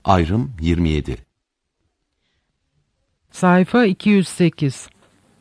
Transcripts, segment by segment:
Ayrım 27. Sayfa 208.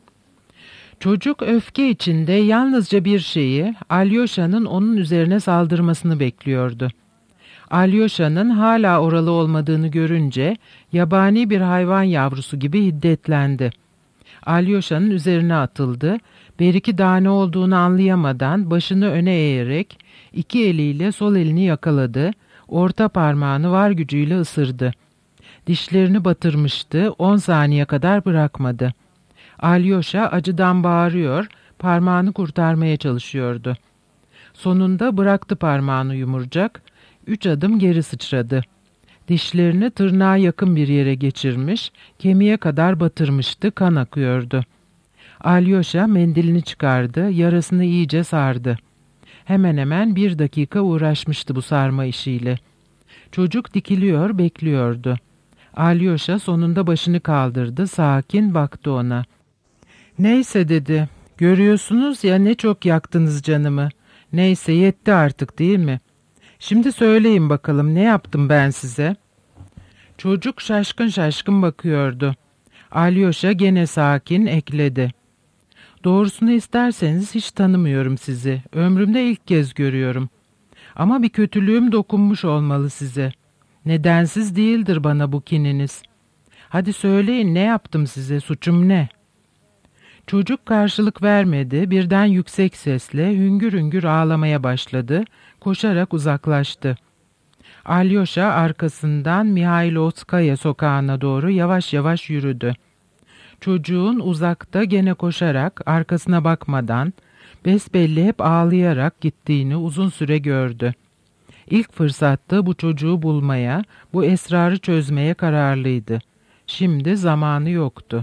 Çocuk öfke içinde yalnızca bir şeyi, Alyosha'nın onun üzerine saldırmasını bekliyordu. Alyosha'nın hala oralı olmadığını görünce yabani bir hayvan yavrusu gibi hiddetlendi. Alyosha'nın üzerine atıldı, bir iki daha ne olduğunu anlayamadan başını öne eğerek iki eliyle sol elini yakaladı, orta parmağını var gücüyle ısırdı. Dişlerini batırmıştı, 10 saniye kadar bırakmadı. Alyosha acıdan bağırıyor, parmağını kurtarmaya çalışıyordu. Sonunda bıraktı parmağını yumurcak, 3 adım geri sıçradı. Dişlerini tırnağa yakın bir yere geçirmiş, kemiğe kadar batırmıştı, kan akıyordu. Alyosha mendilini çıkardı, yarasını iyice sardı. Hemen hemen 1 dakika uğraşmıştı bu sarma işiyle. Çocuk dikiliyor, bekliyordu. Alyosha sonunda başını kaldırdı, sakin baktı ona. "Neyse," dedi. "Görüyorsunuz ya ne çok yaktınız canımı. Neyse yetti artık değil mi? Şimdi söyleyin bakalım ne yaptım ben size?" Çocuk şaşkın şaşkın bakıyordu. Alyosha gene sakin ekledi. "Doğrusunu isterseniz hiç tanımıyorum sizi. Ömrümde ilk kez görüyorum. Ama bir kötülüğüm dokunmuş olmalı size. Nedensiz değildir bana bu kininiz. Hadi söyleyin ne yaptım size, suçum ne?" Çocuk karşılık vermedi, birden yüksek sesle hüngür hüngür ağlamaya başladı, koşarak uzaklaştı. Alyosha arkasından Mihailovskaya sokağına doğru yavaş yavaş yürüdü. Çocuğun uzakta gene koşarak, arkasına bakmadan, besbelli hep ağlayarak gittiğini uzun süre gördü. İlk fırsatta bu çocuğu bulmaya, bu esrarı çözmeye kararlıydı. Şimdi zamanı yoktu.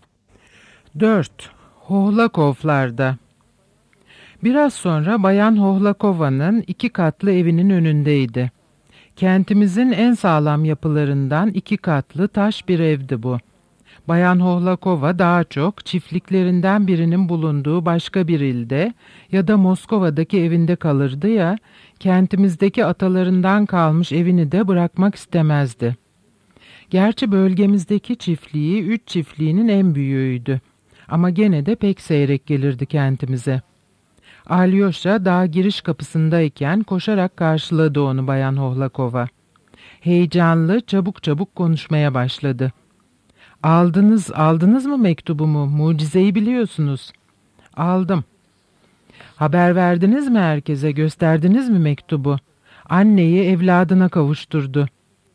4. Hohlakovlar'da. Biraz sonra Bayan Hohlakova'nın 2 katlı evinin önündeydi. Kentimizin en sağlam yapılarından 2 katlı taş bir evdi bu. Bayan Hohlakova daha çok çiftliklerinden birinin bulunduğu başka bir ilde ya da Moskova'daki evinde kalırdı ya, kentimizdeki atalarından kalmış evini de bırakmak istemezdi. Gerçi bölgemizdeki çiftliği 3 çiftliğinin en büyüğüydü. Ama gene de pek seyrek gelirdi kentimize. Alyosha daha giriş kapısındayken koşarak karşıladı onu Bayan Hohlakova. Heyecanlı, çabuk çabuk konuşmaya başladı. Aldınız mı mektubumu? Mucizeyi biliyorsunuz." "Aldım." "Haber verdiniz mi herkese? Gösterdiniz mi mektubu? Anneyi evladına kavuşturdu."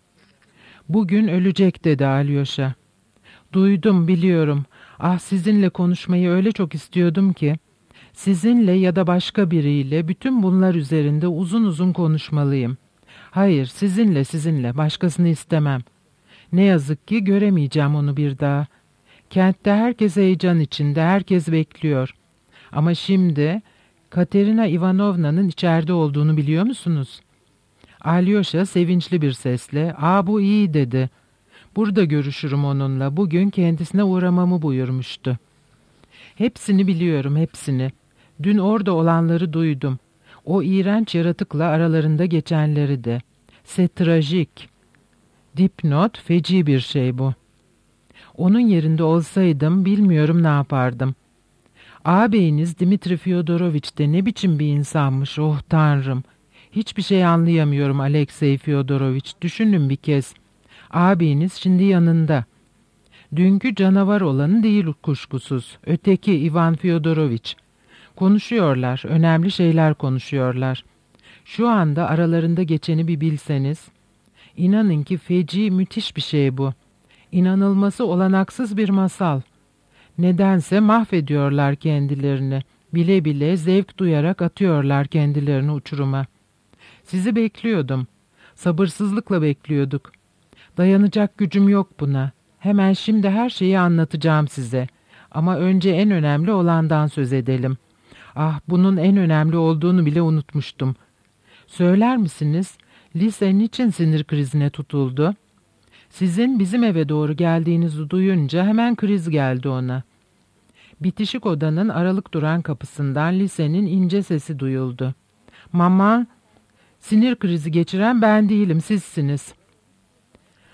"Bugün ölecek," dedi Alyosha. "Duydum, biliyorum. Ah, sizinle konuşmayı öyle çok istiyordum ki. Sizinle ya da başka biriyle bütün bunlar üzerinde uzun uzun konuşmalıyım. Hayır, sizinle, başkasını istemem. Ne yazık ki göremeyeceğim onu bir daha. Kentte herkes heyecan içinde, herkes bekliyor. Ama şimdi Katerina Ivanovna'nın içeride olduğunu biliyor musunuz?" Alyosha sevinçli bir sesle, bu iyi," dedi. "Burada görüşürüm onunla. Bugün kendisine uğramamı buyurmuştu." "Hepsini biliyorum, hepsini. Dün orada olanları duydum. O iğrenç yaratıkla aralarında geçenleri de. C'est trajik. Dipnot, feci bir şey bu. Onun yerinde olsaydım bilmiyorum ne yapardım. Ağabeyiniz Dimitri Fyodoroviç de ne biçim bir insanmış, oh tanrım. Hiçbir şey anlayamıyorum Alexey Fyodoroviç. Düşünün bir kez. Ağabeyiniz şimdi yanında. Dünkü canavar olanı değil kuşkusuz. Öteki Ivan Fyodoroviç. Konuşuyorlar, önemli şeyler konuşuyorlar. Şu anda aralarında geçeni bir bilseniz. İnanın ki feci, müthiş bir şey bu. İnanılması olanaksız bir masal. Nedense mahvediyorlar kendilerini. Bile bile zevk duyarak atıyorlar kendilerini uçuruma. Sizi bekliyordum. Sabırsızlıkla bekliyorduk. Dayanacak gücüm yok buna. Hemen şimdi her şeyi anlatacağım size. Ama önce en önemli olandan söz edelim. Ah, bunun en önemli olduğunu bile unutmuştum. Söyler misiniz, Lise niçin sinir krizine tutuldu? Sizin bizim eve doğru geldiğinizi duyunca hemen kriz geldi ona. Bitişik odanın aralık duran kapısından Lise'nin ince sesi duyuldu. "Mama, sinir krizi geçiren ben değilim, sizsiniz."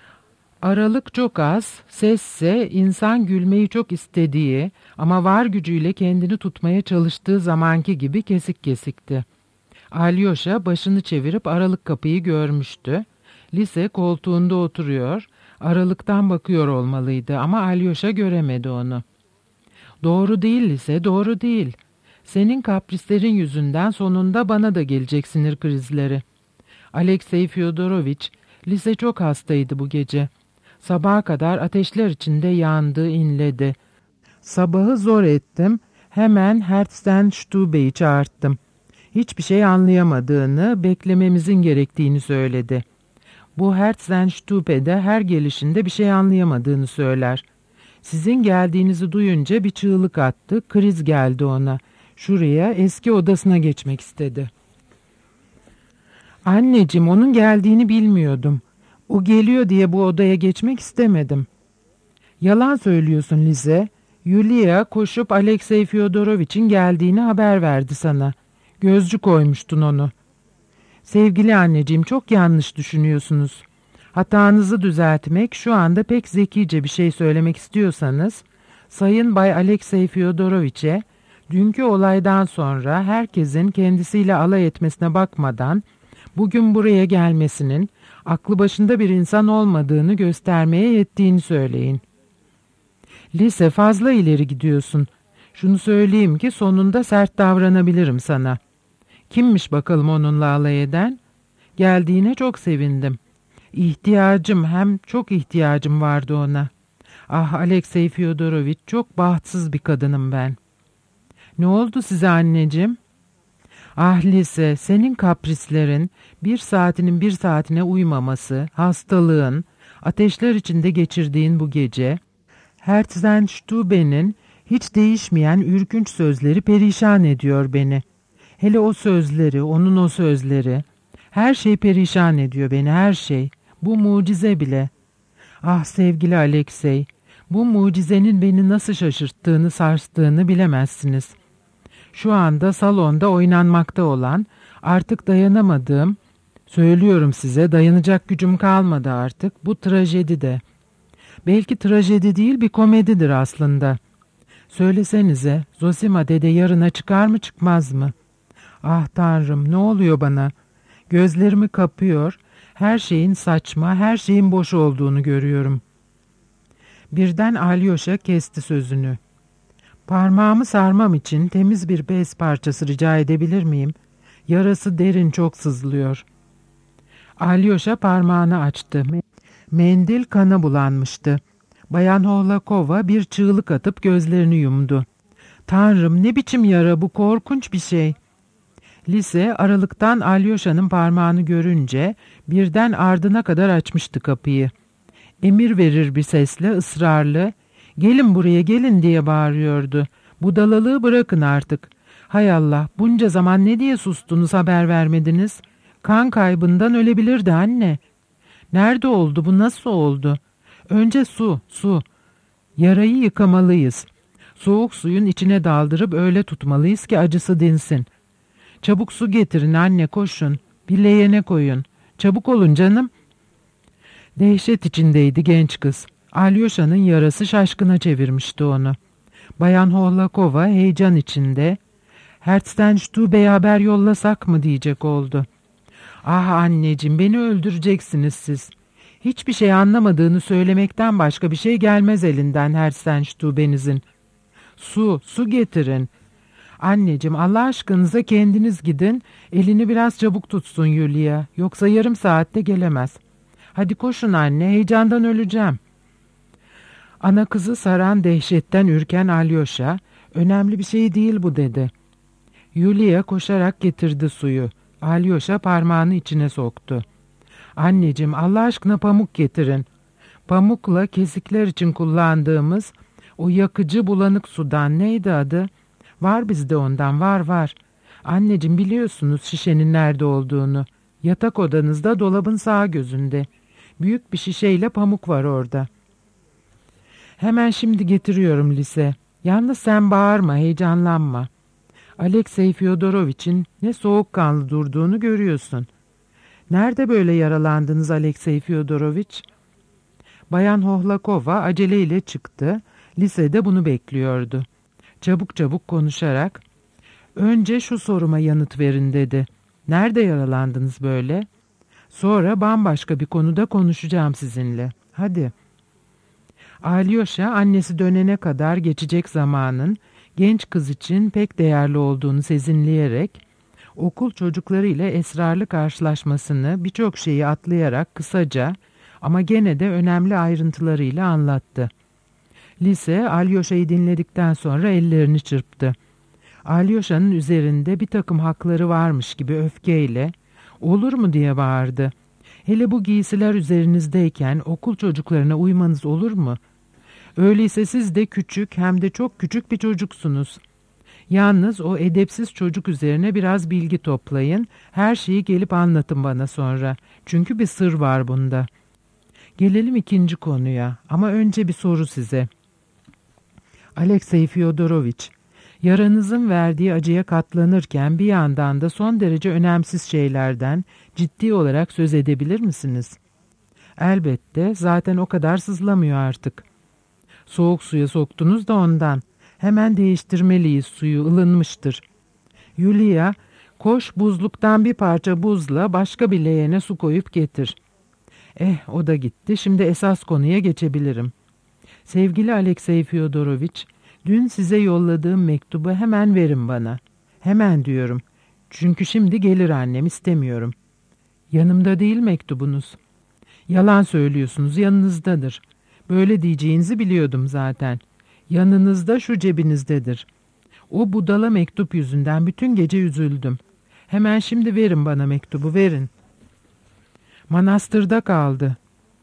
Aralık çok az, sesse insan gülmeyi çok istediği ama var gücüyle kendini tutmaya çalıştığı zamanki gibi kesik kesikti. Alyosha başını çevirip aralık kapıyı görmüştü. Lise koltuğunda oturuyor, aralıktan bakıyor olmalıydı ama Alyosha göremedi onu. Doğru değil Lise, doğru değil. Senin kaprislerin yüzünden sonunda bana da gelecek sinir krizleri. Alexey Fyodoroviç, Lise çok hastaydı bu gece. Sabaha kadar ateşler içinde yandı, inledi. Sabahı zor ettim, hemen Herzenstube'yi çağırttım. Hiçbir şey anlayamadığını, beklememizin gerektiğini söyledi. Bu Herzenstube'de her gelişinde bir şey anlayamadığını söyler. Sizin geldiğinizi duyunca bir çığlık attı, kriz geldi ona. Şuraya, eski odasına geçmek istedi. Anneciğim, onun geldiğini bilmiyordum. O geliyor diye bu odaya geçmek istemedim. Yalan söylüyorsun Lize. Yulia koşup Alexey Fyodoroviç'in geldiğini haber verdi sana. Gözcü koymuştun onu. Sevgili anneciğim, çok yanlış düşünüyorsunuz. Hatanızı düzeltmek, şu anda pek zekice bir şey söylemek istiyorsanız, Sayın Bay Alexey Fyodoroviç'e dünkü olaydan sonra herkesin kendisiyle alay etmesine bakmadan bugün buraya gelmesinin aklı başında bir insan olmadığını göstermeye yettiğini söyleyin. Lise, fazla ileri gidiyorsun. Şunu söyleyeyim ki sonunda sert davranabilirim sana. Kimmiş bakalım onunla alay eden? Geldiğine çok sevindim. İhtiyacım, hem çok ihtiyacım vardı ona. Ah Alexey Fyodoroviç, çok bahtsız bir kadınım ben. Ne oldu size anneciğim? Ah Lise, senin kaprislerin, bir saatinin bir saatine uymaması, hastalığın, ateşler içinde geçirdiğin bu gece, Herzenstube'nin hiç değişmeyen ürkünç sözleri perişan ediyor beni. Hele o sözleri, onun o sözleri, her şey perişan ediyor beni, her şey. Bu mucize bile. Ah sevgili Alexey, bu mucizenin beni nasıl şaşırttığını, sarstığını bilemezsiniz. Şu anda salonda oynanmakta olan, artık dayanamadığım, söylüyorum size, dayanacak gücüm kalmadı artık, bu trajedi de. Belki trajedi değil, bir komedidir aslında. Söylesenize, Zosima dede yarına çıkar mı çıkmaz mı? Ah Tanrım, ne oluyor bana? Gözlerimi kapıyor, her şeyin saçma, her şeyin boş olduğunu görüyorum. Birden Alyosha kesti sözünü. Parmağımı sarmam için temiz bir bez parçası rica edebilir miyim? Yarası derin, çok sızlıyor. Alyosha parmağını açtı. Mendil kana bulanmıştı. Bayan Hohlakova bir çığlık atıp gözlerini yumdu. Tanrım, ne biçim yara bu, korkunç bir şey. Lise aralıktan Alyosha'nın parmağını görünce birden ardına kadar açmıştı kapıyı. Emir verir bir sesle, ısrarlı, "Gelin buraya, gelin" diye bağırıyordu. "Budalalığı bırakın artık. Hay Allah, bunca zaman ne diye sustunuz, haber vermediniz? Kan kaybından ölebilirdi anne. Nerede oldu bu, nasıl oldu? Önce su, su. Yarayı yıkamalıyız. Soğuk suyun içine daldırıp öyle tutmalıyız ki acısı dinsin. Çabuk su getirin anne, koşun. Bir leğene koyun. Çabuk olun canım." Dehşet içindeydi genç kız. Alyosha'nın yarası şaşkına çevirmişti onu. Bayan Hohlakova heyecan içinde, "Herzenstube'ye haber yollasak mı?" diyecek oldu. "Ah anneciğim, beni öldüreceksiniz siz. Hiçbir şey anlamadığını söylemekten başka bir şey gelmez elinden Herzenstube'nizin. Su, su getirin. Anneciğim, Allah aşkınıza kendiniz gidin, elini biraz çabuk tutsun Yulia, yoksa yarım saatte gelemez. Hadi koşun anne, heyecandan öleceğim." Ana kızı saran dehşetten ürken Alyosha, "Önemli bir şey değil bu" dedi. Yulia koşarak getirdi suyu. Alyosha parmağını içine soktu. "Anneciğim, Allah aşkına pamuk getirin. Pamukla kesikler için kullandığımız o yakıcı bulanık sudan, neydi adı? Var bizde ondan, var var. Anneciğim, biliyorsunuz şişenin nerede olduğunu. Yatak odanızda, dolabın sağ gözünde. Büyük bir şişeyle pamuk var orada." "Hemen şimdi getiriyorum Lise. Yalnız sen bağırma, heyecanlanma. Alexey Fyodoroviç'in ne soğukkanlı durduğunu görüyorsun. Nerede böyle yaralandınız Alexey Fyodoroviç?" Bayan Hohlakova aceleyle çıktı. Lisede bunu bekliyordu. Çabuk çabuk konuşarak, "Önce şu soruma yanıt verin," dedi. "Nerede yaralandınız böyle? Sonra bambaşka bir konuda konuşacağım sizinle. Hadi." Alyosha annesi dönene kadar geçecek zamanın genç kız için pek değerli olduğunu sezinleyerek, okul çocuklarıyla esrarlı karşılaşmasını birçok şeyi atlayarak kısaca ama gene de önemli ayrıntılarıyla anlattı. Lise, Alyosha'yı dinledikten sonra ellerini çırptı. Alyosha'nın üzerinde bir takım hakları varmış gibi öfkeyle, "Olur mu?" diye bağırdı. "Hele bu giysiler üzerinizdeyken okul çocuklarına uymanız olur mu? Öyleyse siz de küçük, hem de çok küçük bir çocuksunuz. Yalnız o edepsiz çocuk üzerine biraz bilgi toplayın, her şeyi gelip anlatın bana sonra. Çünkü bir sır var bunda." Gelelim ikinci konuya, ama önce bir soru size. Alexey Fyodoroviç, yaranızın verdiği acıya katlanırken bir yandan da son derece önemsiz şeylerden ciddi olarak söz edebilir misiniz? Elbette, zaten o kadar sızlamıyor artık. Soğuk suya soktunuz da ondan. Hemen değiştirmeliyiz, suyu ılınmıştır. Yulia, koş buzluktan bir parça buzla başka bir leğene su koyup getir. O da gitti, şimdi esas konuya geçebilirim. Sevgili Alexey Fyodoroviç, dün size yolladığım mektubu hemen verin bana. Hemen diyorum. Çünkü şimdi gelir annem, istemiyorum. Yanımda değil mektubunuz. Yalan söylüyorsunuz, yanınızdadır. Böyle diyeceğinizi biliyordum zaten. Yanınızda, şu cebinizdedir. O budala mektup yüzünden bütün gece üzüldüm. Hemen şimdi verin bana mektubu, verin. Manastırda kaldı.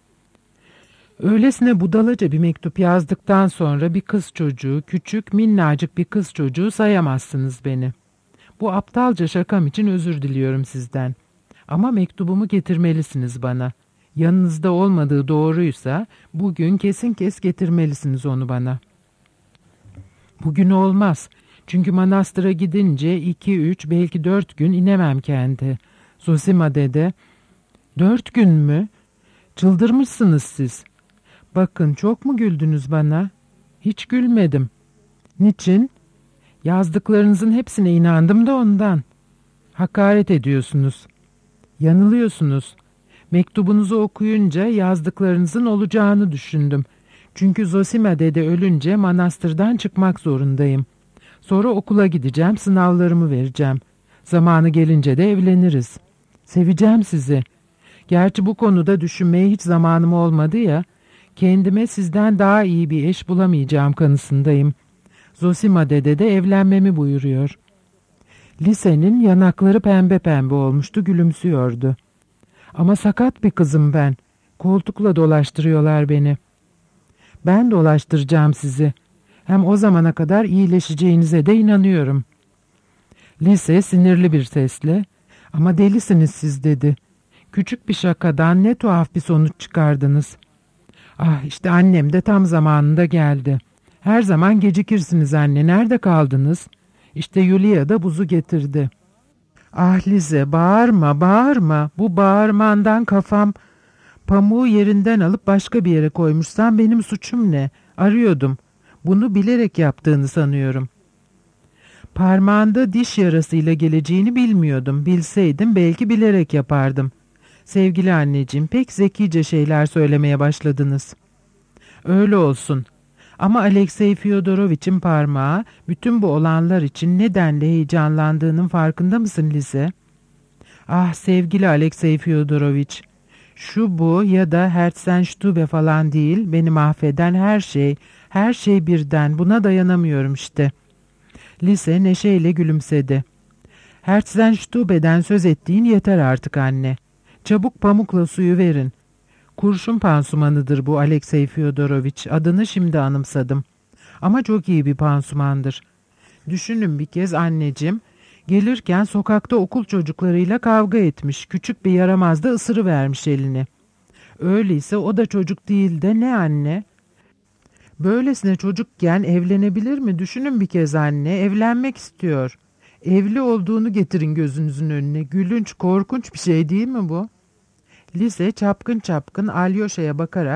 Öylesine budalaca bir mektup yazdıktan sonra bir kız çocuğu, küçük minnacık bir kız çocuğu sayamazsınız beni. Bu aptalca şakam için özür diliyorum sizden. Ama mektubumu getirmelisiniz bana. Yanınızda olmadığı doğruysa bugün kesin getirmelisiniz onu bana. Bugün olmaz. Çünkü manastıra gidince 2, 3, belki 4 gün inemem kendi. Zosima dede, 4 gün mü? Çıldırmışsınız siz. Bakın, çok mu güldünüz bana? Hiç gülmedim. Niçin? Yazdıklarınızın hepsine inandım da ondan. Hakaret ediyorsunuz. Yanılıyorsunuz. Mektubunuzu okuyunca yazdıklarınızın olacağını düşündüm. Çünkü Zosima dede ölünce manastırdan çıkmak zorundayım. Sonra okula gideceğim, sınavlarımı vereceğim. Zamanı gelince de evleniriz. Seveceğim sizi. Gerçi bu konuda düşünmeye hiç zamanım olmadı ya, kendime sizden daha iyi bir eş bulamayacağım kanısındayım. Zosima dede de evlenmemi buyuruyor. Lisenin yanakları pembe pembe olmuştu, gülümsüyordu. Ama sakat bir kızım ben. Koltukla dolaştırıyorlar beni. Ben dolaştıracağım sizi. Hem o zamana kadar iyileşeceğinize de inanıyorum. Lise sinirli bir sesle, "Ama delisiniz siz," dedi. "Küçük bir şakadan ne tuhaf bir sonuç çıkardınız." "Ah, işte annem de tam zamanında geldi. Her zaman gecikirsiniz anne, nerede kaldınız? İşte Yulia da buzu getirdi." "Ah Lize, bağırma, bağırma. Bu bağırmandan kafam..." "Pamuğu yerinden alıp başka bir yere koymuşsan benim suçum ne? Arıyordum. Bunu bilerek yaptığını sanıyorum." "Parmağında diş yarasıyla geleceğini bilmiyordum. Bilseydim belki bilerek yapardım." "Sevgili anneciğim, pek zekice şeyler söylemeye başladınız." "Öyle olsun. Ama Alexey Fyodoroviç'in parmağı bütün bu olanlar için nedenle heyecanlandığının farkında mısın Lise?" "Ah sevgili Alexey Fyodoroviç, şu bu ya da Herzenstube falan değil, beni mahveden her şey birden, buna dayanamıyorum işte." Lise neşeyle gülümsedi. "Herzenstube'den söz ettiğin yeter artık anne. Çabuk pamukla suyu verin. Kurşun pansumanıdır bu Alexey Fyodoroviç, adını şimdi anımsadım. Ama çok iyi bir pansumandır. Düşünün bir kez anneciğim, gelirken sokakta okul çocuklarıyla kavga etmiş, küçük bir yaramaz da ısırıvermiş elini. Öyleyse o da çocuk değil de ne anne? Böylesine çocukken evlenebilir mi? Düşünün bir kez anne, evlenmek istiyor. Evli olduğunu getirin gözünüzün önüne. Gülünç, korkunç bir şey değil mi bu?" Lise çapkın çapkın Alyosha'ya bakarak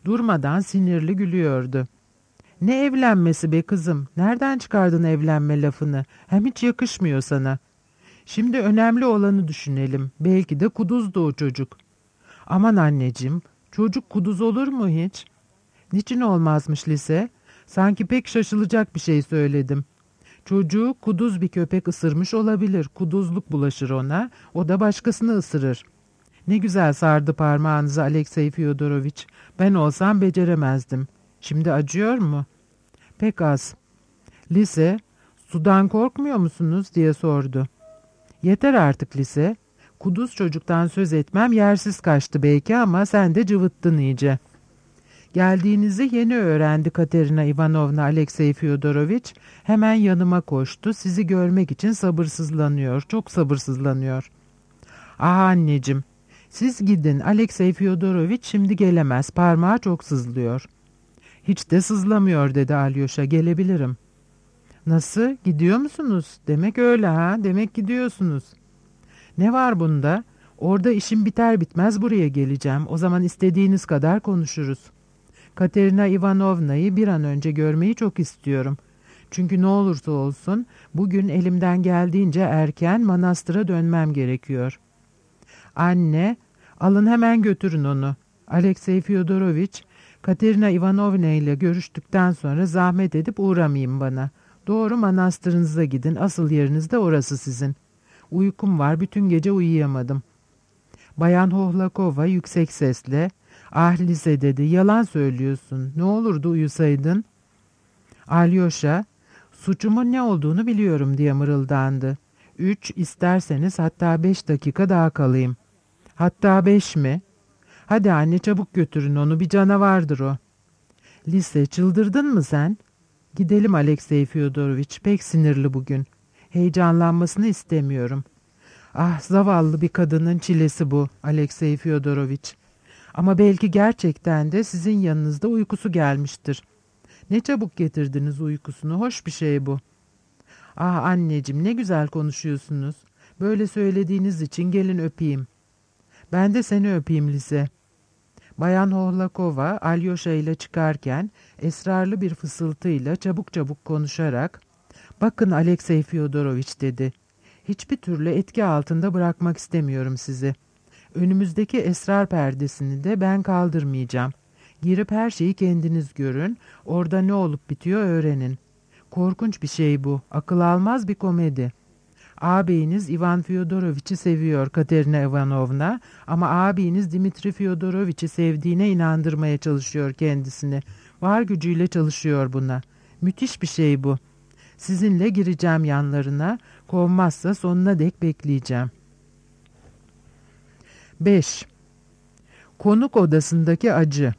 Durmadan sinirli gülüyordu. ''Ne evlenmesi be kızım? Nereden çıkardın evlenme lafını? Hem hiç yakışmıyor sana. Şimdi önemli olanı düşünelim. Belki de kuduzdu o çocuk.'' ''Aman anneciğim, çocuk kuduz olur mu hiç?'' ''Niçin olmazmış Lise? Sanki pek şaşılacak bir şey söyledim. Çocuğu kuduz bir köpek ısırmış olabilir. Kuduzluk bulaşır ona. O da başkasını ısırır.'' ''Ne güzel sardı parmağınızı Alexey Fyodoroviç. Ben olsam beceremezdim. Şimdi acıyor mu?'' ''Pek az.'' ''Lise, sudan korkmuyor musunuz?'' diye sordu. ''Yeter artık Lise. Kuduz çocuktan söz etmem yersiz kaçtı belki ama sen de cıvıttın iyice. Geldiğinizi yeni öğrendi Katerina Ivanovna Alexey Fyodoroviç. Hemen yanıma koştu. Sizi görmek için sabırsızlanıyor. Çok sabırsızlanıyor. Ah anneciğim, siz gidin. Alexey Fyodoroviç şimdi gelemez. Parmağı çok sızlıyor. Hiç de sızlamıyor dedi Alyosha. Gelebilirim. Nasıl? Gidiyor musunuz? Demek öyle ha. Demek gidiyorsunuz. Ne var bunda? Orada işim biter bitmez buraya geleceğim. O zaman istediğiniz kadar konuşuruz. Katerina Ivanovna'yı bir an önce görmeyi çok istiyorum. Çünkü ne olursa olsun bugün elimden geldiğince erken manastıra dönmem gerekiyor. Anne, alın hemen götürün onu. Alexey Fyodoroviç, Katerina Ivanovna ile görüştükten sonra zahmet edip uğramayın bana. Doğru manastırınıza gidin. Asıl yeriniz de orası sizin. Uykum var, bütün gece uyuyamadım. Bayan Hohlakova yüksek sesle, ''Ah Lise'' dedi, ''yalan söylüyorsun. Ne olurdu uyusaydın?'' Alyosha, ''Suçumun ne olduğunu biliyorum'' diye mırıldandı. 3, isterseniz hatta 5 dakika daha kalayım. ''Hatta 5 mi? Hadi anne çabuk götürün onu, bir canavardır o.'' ''Lise, çıldırdın mı sen?'' ''Gidelim Alexey Fyodoroviç, pek sinirli bugün. Heyecanlanmasını istemiyorum.'' ''Ah zavallı bir kadının çilesi bu Alexey Fyodoroviç. Ama belki gerçekten de sizin yanınızda uykusu gelmiştir. Ne çabuk getirdiniz uykusunu, hoş bir şey bu.'' ''Ah anneciğim, ne güzel konuşuyorsunuz. Böyle söylediğiniz için gelin öpeyim.'' ''Ben de seni öpeyim Lise.'' Bayan Hohlakova Alyosha ile çıkarken esrarlı bir fısıltıyla çabuk çabuk konuşarak ''Bakın Alexey Fyodoroviç'' dedi. ''Hiçbir türlü etki altında bırakmak istemiyorum sizi. Önümüzdeki esrar perdesini de ben kaldırmayacağım. Girip her şeyi kendiniz görün, orada ne olup bitiyor öğrenin. Korkunç bir şey bu, akıl almaz bir komedi. Ağabeyiniz Ivan Fyodoroviç'i seviyor Katerina Ivanovna ama ağabeyiniz Dimitri Fyodoroviç'i sevdiğine inandırmaya çalışıyor kendisini. Var gücüyle çalışıyor buna. Müthiş bir şey bu. Sizinle gireceğim yanlarına, kovmazsa sonuna dek bekleyeceğim.'' 5. Konuk odasındaki acı.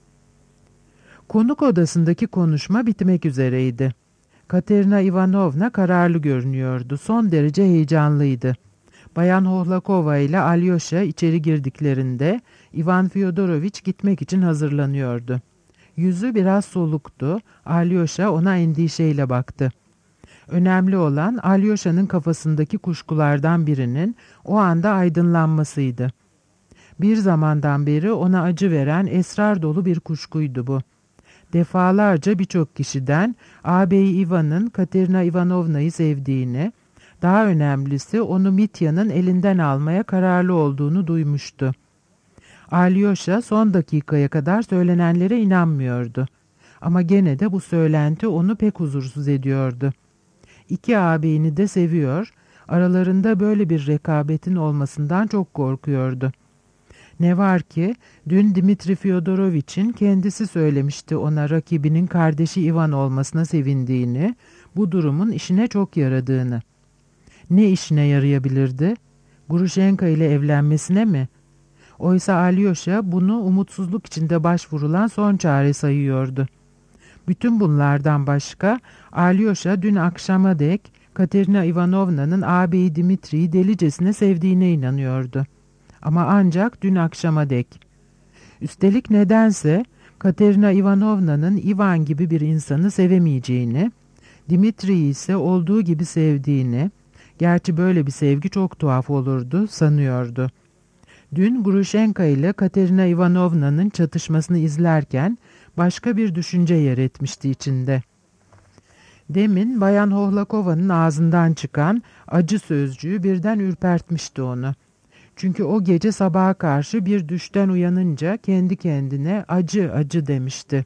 Konuk odasındaki konuşma bitmek üzereydi. Katerina Ivanovna kararlı görünüyordu. Son derece heyecanlıydı. Bayan Hohlakova ile Alyosha içeri girdiklerinde Ivan Fyodoroviç gitmek için hazırlanıyordu. Yüzü biraz soluktu. Alyosha ona endişeyle baktı. Önemli olan Alyosha'nın kafasındaki kuşkulardan birinin o anda aydınlanmasıydı. Bir zamandan beri ona acı veren esrar dolu bir kuşkuydu bu. Defalarca birçok kişiden ağabeyi Ivan'ın Katerina Ivanovna'yı sevdiğini, daha önemlisi onu Mitya'nın elinden almaya kararlı olduğunu duymuştu. Alyosha son dakikaya kadar söylenenlere inanmıyordu. Ama gene de bu söylenti onu pek huzursuz ediyordu. İki ağabeyini de seviyor, aralarında böyle bir rekabetin olmasından çok korkuyordu. Ne var ki dün Dimitri Fyodoroviç'in kendisi söylemişti ona rakibinin kardeşi Ivan olmasına sevindiğini, bu durumun işine çok yaradığını. Ne işine yarayabilirdi? Grushenka ile evlenmesine mi? Oysa Alyosha bunu umutsuzluk içinde başvurulan son çare sayıyordu. Bütün bunlardan başka Alyosha dün akşama dek Katerina Ivanovna'nın ağabeyi Dimitri'yi delicesine sevdiğine inanıyordu. Ama ancak dün akşama dek. Üstelik nedense Katerina Ivanovna'nın Ivan gibi bir insanı sevemeyeceğini, Dimitri'yi ise olduğu gibi sevdiğini, gerçi böyle bir sevgi çok tuhaf olurdu, sanıyordu. Dün Grushenka ile Katerina Ivanovna'nın çatışmasını izlerken başka bir düşünce yer etmişti içinde. Demin Bayan Hohlakova'nın ağzından çıkan acı sözcüğü birden ürpertmişti onu. Çünkü o gece sabaha karşı bir düşten uyanınca kendi kendine acı acı demişti.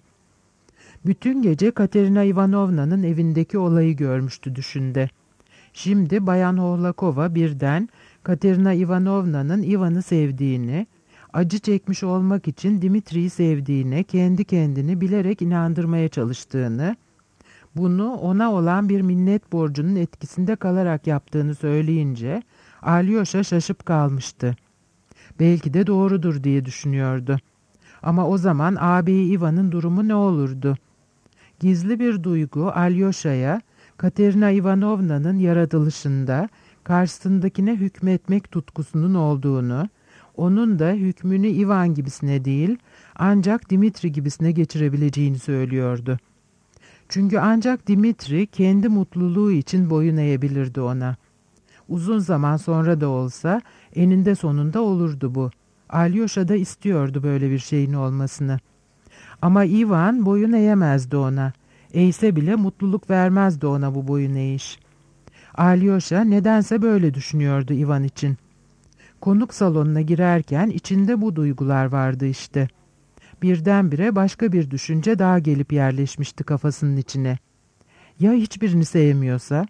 Bütün gece Katerina Ivanovna'nın evindeki olayı görmüştü düşünde. Şimdi Bayan Hohlakova birden Katerina Ivanovna'nın Ivan'ı sevdiğini, acı çekmiş olmak için Dimitri'yi sevdiğine kendi kendini bilerek inandırmaya çalıştığını, bunu ona olan bir minnet borcunun etkisinde kalarak yaptığını söyleyince Alyosha şaşıp kalmıştı. Belki de doğrudur diye düşünüyordu. Ama o zaman ağabeyi Ivan'ın durumu ne olurdu? Gizli bir duygu Alyosha'ya Katerina Ivanovna'nın yaratılışında karşısındakine hükmetmek tutkusunun olduğunu, onun da hükmünü Ivan gibisine değil ancak Dimitri gibisine geçirebileceğini söylüyordu. Çünkü ancak Dimitri kendi mutluluğu için boyun eğebilirdi ona. Uzun zaman sonra da olsa eninde sonunda olurdu bu. Alyosha da istiyordu böyle bir şeyin olmasını. Ama Ivan boyun eğemezdi ona. Eğse bile mutluluk vermezdi ona bu boyun eğiş. Alyosha nedense böyle düşünüyordu Ivan için. Konuk salonuna girerken içinde bu duygular vardı işte. Birdenbire başka bir düşünce daha gelip yerleşmişti kafasının içine. Ya hiçbirini sevmiyorsa?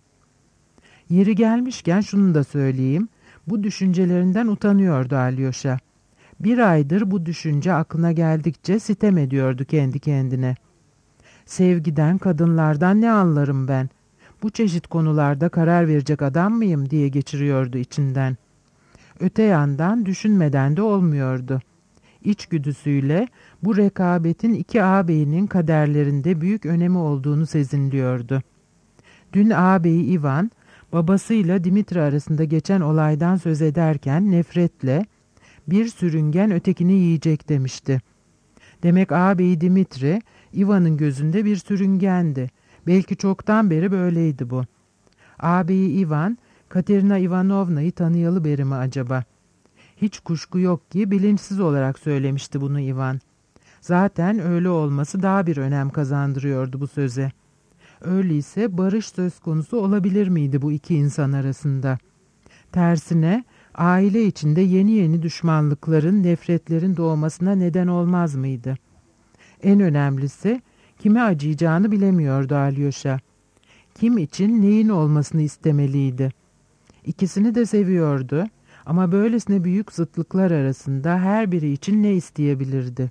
Yeri gelmişken şunu da söyleyeyim. Bu düşüncelerinden utanıyordu Alyosha. Bir aydır bu düşünce aklına geldikçe sitem ediyordu kendi kendine. Sevgiden, kadınlardan ne anlarım ben? Bu çeşit konularda karar verecek adam mıyım diye geçiriyordu içinden. Öte yandan düşünmeden de olmuyordu. İçgüdüsüyle bu rekabetin iki ağabeyinin kaderlerinde büyük önemi olduğunu sezinliyordu. Dün ağabeyi Ivan, babasıyla Dimitri arasında geçen olaydan söz ederken nefretle, bir sürüngen ötekini yiyecek demişti. Demek ağabeyi Dimitri, Ivan'ın gözünde bir sürüngendi. Belki çoktan beri böyleydi bu. Ağabeyi Ivan, Katerina Ivanovna'yı tanıyalı beri mi acaba? Hiç kuşku yok ki bilinçsiz olarak söylemişti bunu Ivan. Zaten öyle olması daha bir önem kazandırıyordu bu söze. Öyleyse barış söz konusu olabilir miydi bu iki insan arasında? Tersine aile içinde yeni yeni düşmanlıkların, nefretlerin doğmasına neden olmaz mıydı? En önemlisi kime acıyacağını bilemiyordu Alyosha. Kim için neyin olmasını istemeliydi? İkisini de seviyordu ama böylesine büyük zıtlıklar arasında her biri için ne isteyebilirdi?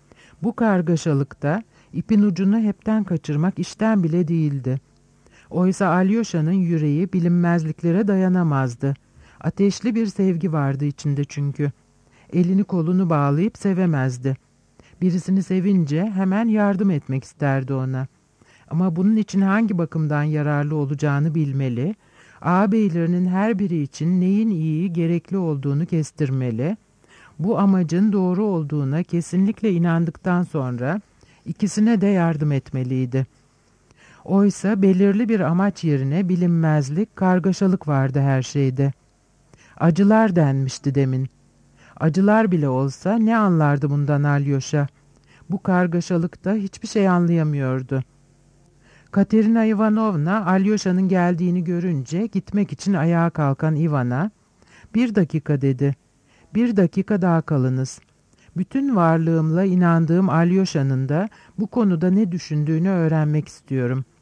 Bu kargaşalıkta ipin ucunu hepten kaçırmak işten bile değildi. Oysa Alyosha'nın yüreği bilinmezliklere dayanamazdı. Ateşli bir sevgi vardı içinde çünkü. Elini kolunu bağlayıp sevemezdi. Birisini sevince hemen yardım etmek isterdi ona. Ama bunun için hangi bakımdan yararlı olacağını bilmeli, ağabeylerinin her biri için neyin iyi, gerekli olduğunu kestirmeli, bu amacın doğru olduğuna kesinlikle inandıktan sonra ikisine de yardım etmeliydi. Oysa belirli bir amaç yerine bilinmezlik, kargaşalık vardı her şeyde. Acılar denmişti demin. Acılar bile olsa ne anlardı bundan Alyosha? Bu kargaşalıkta hiçbir şey anlayamıyordu. Katerina Ivanovna Alyosha'nın geldiğini görünce gitmek için ayağa kalkan Ivan'a, "Bir dakika," dedi. "Bir dakika daha kalınız. Bütün varlığımla inandığım Alyosha'nın da bu konuda ne düşündüğünü öğrenmek istiyorum.